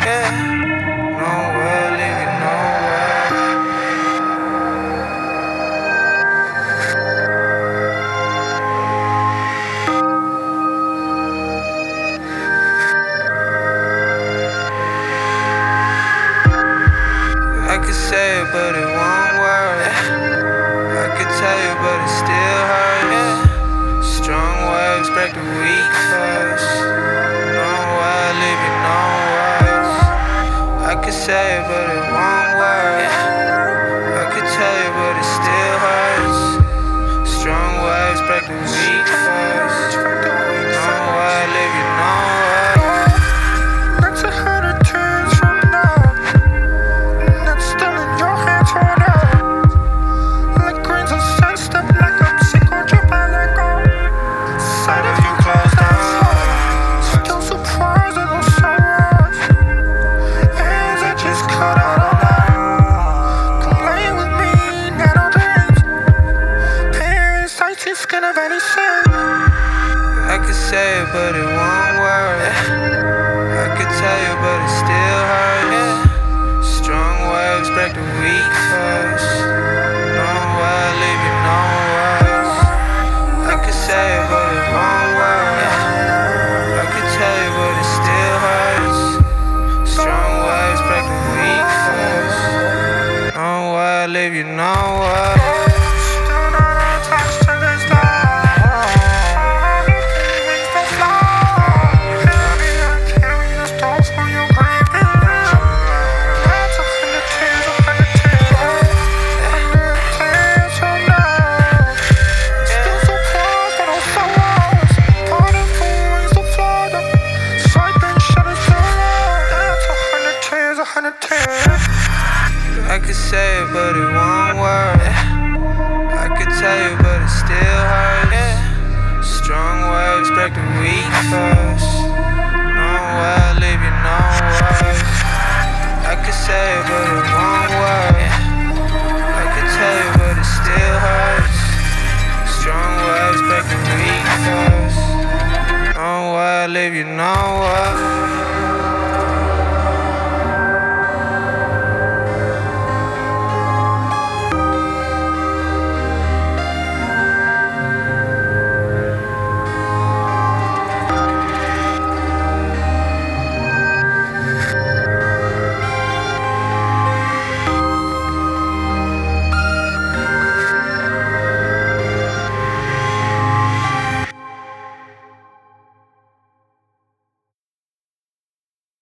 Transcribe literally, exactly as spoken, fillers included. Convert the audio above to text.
Yeah, nowhere, living nowhere. I could say it, but it won't work. I could tell you, but it still hurts. Strong waves break the weak first. Nowhere, living no words. I could say it, but it won't work. I could tell you, but it still hurts. Strong waves break the weak first. Nowhere, living nowhere. That's a hundred tears from now. That's still in your hands for now. Like grains of sand, step like I'm sick or trip, I let go. Sight of you closed eyes. Still surprised at those sorrows. Hands that just cut out all that. Playing with me, nano dreams. Parasites in skin of any sin. I could say it, but it won't work. I could tell you, but it still hurts. Strong waves break the weak first. Nowhere, leaving no words. I could say it, but it won't work. I could tell you, but it still hurts. Strong waves break the weak first. Nowhere, leaving nowhere. Still not attached to this life. Wings don't fly. Heavy, I carry the stone for your grave. That's a hundred tears, a hundred tears. Hundred tears from now. Still surprised by those sorrows. Parting for wings to fly them. Swiping shutters to love. That's a hundred tears, a hundred tears. I could say it, but it won't work. I could tell you, but it still hurts. Strong waves break the weak first. Nowhere,